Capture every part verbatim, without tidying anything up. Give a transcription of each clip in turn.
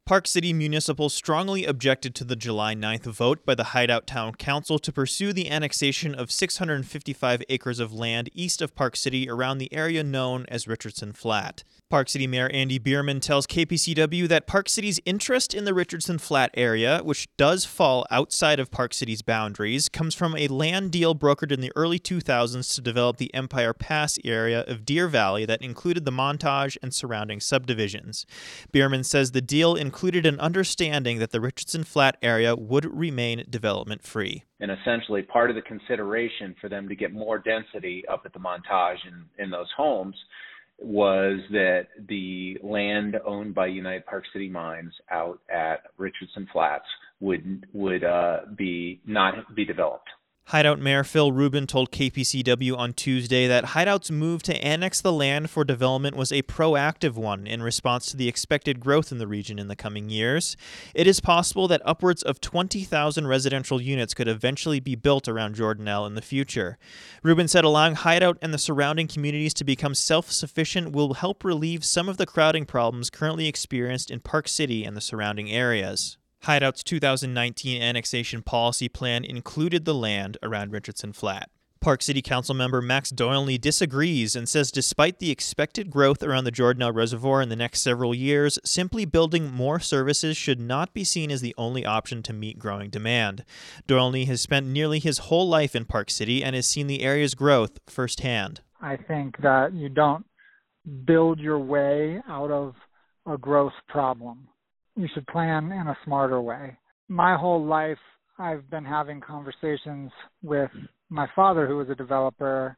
Park City Municipal strongly objected to the July ninth vote by the Hideout Town Council to pursue the annexation of six hundred fifty-five acres of land east of Park City around the area known as Richardson Flat. Park City Mayor Andy Bierman tells K P C W that Park City's interest in the Richardson Flat area, which does fall outside of Park City's boundaries, comes from a land deal brokered in the early two thousands to develop the Empire Pass area of Deer Valley that included the Montage and surrounding subdivisions. Bierman says the deal included an understanding that the Richardson Flat area would remain development-free. And essentially part of the consideration for them to get more density up at the Montage in, in those homes was that the land owned by United Park City Mines out at Richardson Flats would would uh, be not be developed. Hideout Mayor Phil Rubin told K P C W on Tuesday that Hideout's move to annex the land for development was a proactive one in response to the expected growth in the region in the coming years. It is possible that upwards of twenty thousand residential units could eventually be built around Jordanelle in the future. Rubin said allowing Hideout and the surrounding communities to become self-sufficient will help relieve some of the crowding problems currently experienced in Park City and the surrounding areas. Hideout's two thousand nineteen annexation policy plan included the land around Richardson Flat. Park City Council member Max Doyley disagrees and says despite the expected growth around the Jordanelle Reservoir in the next several years, simply building more services should not be seen as the only option to meet growing demand. Doyley has spent nearly his whole life in Park City and has seen the area's growth firsthand. I think that you don't build your way out of a growth problem. You should plan in a smarter way. My whole life, I've been having conversations with my father, who was a developer,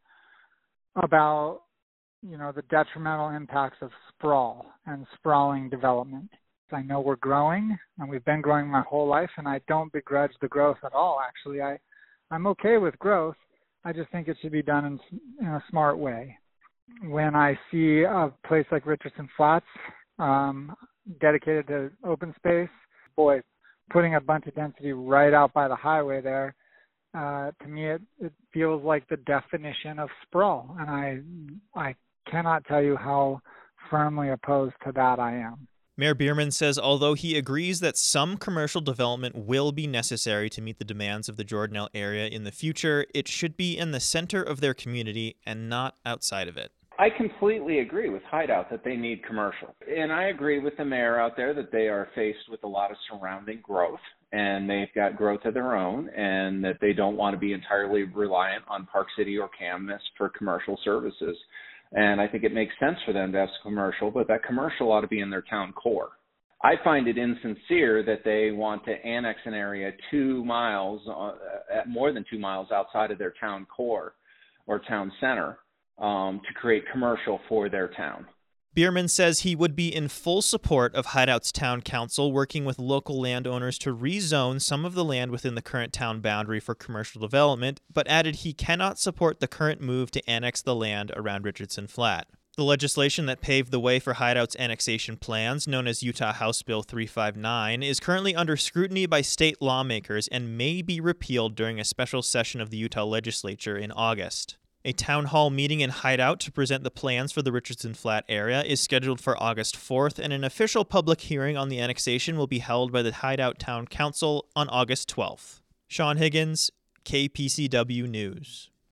about, you know, the detrimental impacts of sprawl and sprawling development. I know we're growing, and we've been growing my whole life, and I don't begrudge the growth at all, actually. I, I'm okay with growth. I just think it should be done in, in a smart way. When I see a place like Richardson Flats, um, dedicated to open space, boy, putting a bunch of density right out by the highway there, uh, to me it, it feels like the definition of sprawl, and I I cannot tell you how firmly opposed to that I am. Mayor Bierman says although he agrees that some commercial development will be necessary to meet the demands of the Jordanelle area in the future, it should be in the center of their community and not outside of it. I completely agree with Hideout that they need commercial. And I agree with the mayor out there that they are faced with a lot of surrounding growth, and they've got growth of their own, and that they don't want to be entirely reliant on Park City or Camas for commercial services. And I think it makes sense for them to have some commercial, but that commercial ought to be in their town core. I find it insincere that they want to annex an area two miles, uh, more than two miles outside of their town core or town center. Um, to create commercial for their town. Bierman says he would be in full support of Hideout's town council working with local landowners to rezone some of the land within the current town boundary for commercial development, but added he cannot support the current move to annex the land around Richardson Flat. The legislation that paved the way for Hideout's annexation plans, known as Utah House Bill three fifty-nine, is currently under scrutiny by state lawmakers and may be repealed during a special session of the Utah legislature in August. A town hall meeting in Hideout to present the plans for the Richardson Flat area is scheduled for August fourth, and an official public hearing on the annexation will be held by the Hideout Town Council on August twelfth. Sean Higgins, K P C W News.